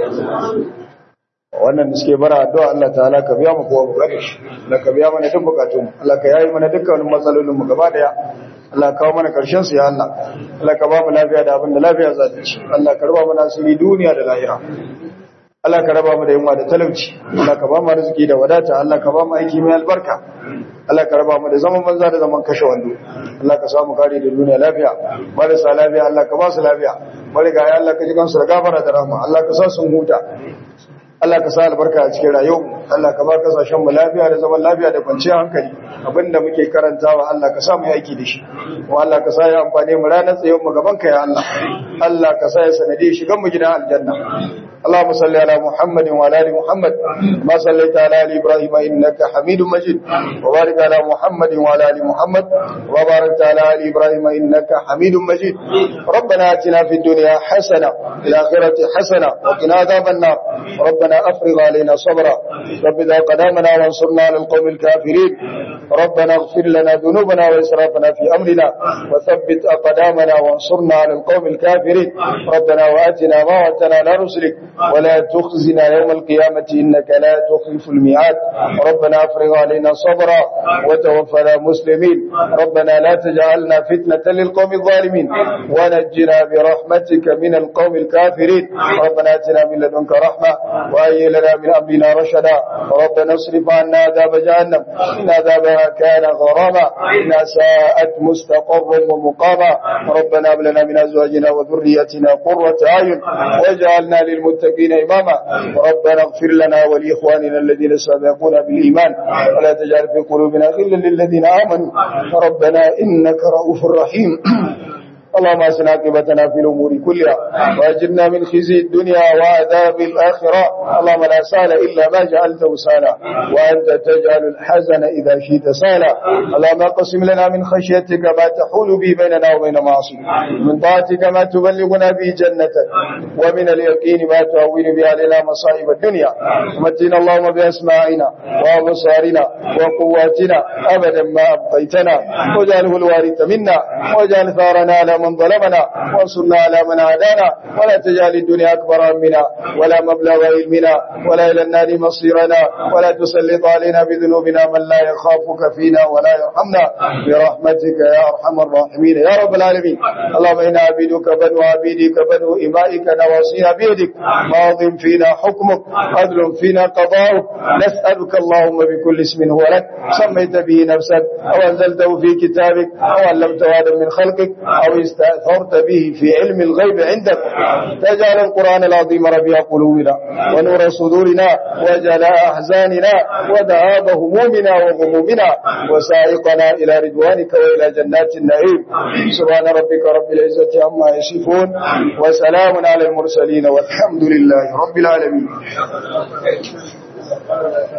wannan da suke bara addu'a Allah ta'ala ka biya mu kowa bukatun shi Allah ka biya mana duk bukatun Allah ka yayi mana dukkan matsalolin mu gaba daya Allah ka kawo mana karshen su ya Allah Allah ka ba mu lafiya da abin da lafiya za ta ci Allah ka raba mana asiri duniya da lahira Allah ka raba mu da yunwa da talauci Allah ka ba mu arziki da wadata Allah ka ba mu aiki mai albarka Allah ka raba mu da zaman banza da zaman kashe wando Allah ka samu kare da duniya lafiya marasa lafiya Allah ka ba su lafiya mariga ya Allah ka ji kansu da gafara da rahma Allah ka sa sun huta Allah ka sa albarka a cikin rayuwar Allah ka ba kasashen mu lafiya da zaman lafiya da kwanciyar hankali abinda muke karantawa Allah ka sa mu yi aiki da shi kuma Allah ka sa ya amfane mu ranar tsayon mu gaban ka ya Allah Allah ka sa ya sanade shigan mu gidan aljanna اللهم صل على محمد وعلى ال محمد ما صليت على ال ابراهيم انك حميد مجيد وبارك على محمد وعلى ال محمد وبارك على ال ابراهيم انك حميد مجيد ربنا آتنا في الدنيا حسنه وفي الاخره حسنه وقنا عذاب النار ربنا افرغ علينا صبرا رب ذا قدامنا وانصرنا على القوم الكافرين ربنا اغفر لنا ذنوبنا واسرافنا في امرنا وثبت اقدامنا وانصرنا على القوم الكافرين ربنا واتنا ما وعدتنا على رسلك ولا تخزنا يوم القيامة إنك لا تخلف الميعاد ربنا افرغ علينا صبرا وتوفنا مسلمين ربنا لا تجعلنا فتنة للقوم الظالمين ونجنا برحمتك من القوم الكافرين ربنا اتنا من لدنك رحمة وهيئ لنا من أمرنا رشدا ربنا اصرف عنا عذاب جهنم إن عذابها كان غراما إنها ساءت مستقرا ومقاما ربنا هب لنا من أزواجنا وذريتنا قرة أعين واجعلنا للمتقين المتقين إماما ربنا اغفر لنا ولإخواننا الذين سبقونا بالإيمان ولا تجعل في قلوبنا غلا للذين آمنوا ربنا إنك رؤوف رحيم اللهم اسنا عاقبتنا في الامور كلها واجرنا من خزي الدنيا وعذاب الاخره اللهم لا سهل الا ما جعلته سهلا وانت تجعل الحزن اذا شئت سهلا اللهم اقسم لنا من خشيتك ما تحول به بيننا وبين معاصيك من طاعتك ما تبلغنا به جنتك ومن اليقين ما تهون به علينا مصائب الدنيا ومتنا اللهم باسماعنا وابصارنا وقواتنا ابدا ما ابقيتنا واجعله الوارث منا واجعل ثارنا على من ظلمنا وانصرنا على من عادانا ولا تجعل الدنيا أكبر همنا ولا مبلغ علمنا ولا إلى النار مصيرنا ولا تسلط علينا بذنوبنا من لا يخافك فينا ولا يرحمنا برحمتك يا أرحم الراحمين يا رب العالمين اللهم إنا عبيدك بنو عبيدك بنو إمائك نواصينا بيدك ماض فينا حكمك عدل فينا قضاؤك نسألك اللهم بكل اسم هو لك سميت به نفسك أو أنزلته في كتابك أو علمته آدم من خلقك أو استأثرت به في علم الغيب عندك تجعل القرآن العظيم ربيع قلوبنا ونور صدورنا وجلاء أحزاننا وذهاب همومنا وغمومنا وسائقنا إلى رضوانك وإلى جنات النعيم سبحان ربك رب العزة عما يصفون وسلام على المرسلين والحمد لله رب العالمين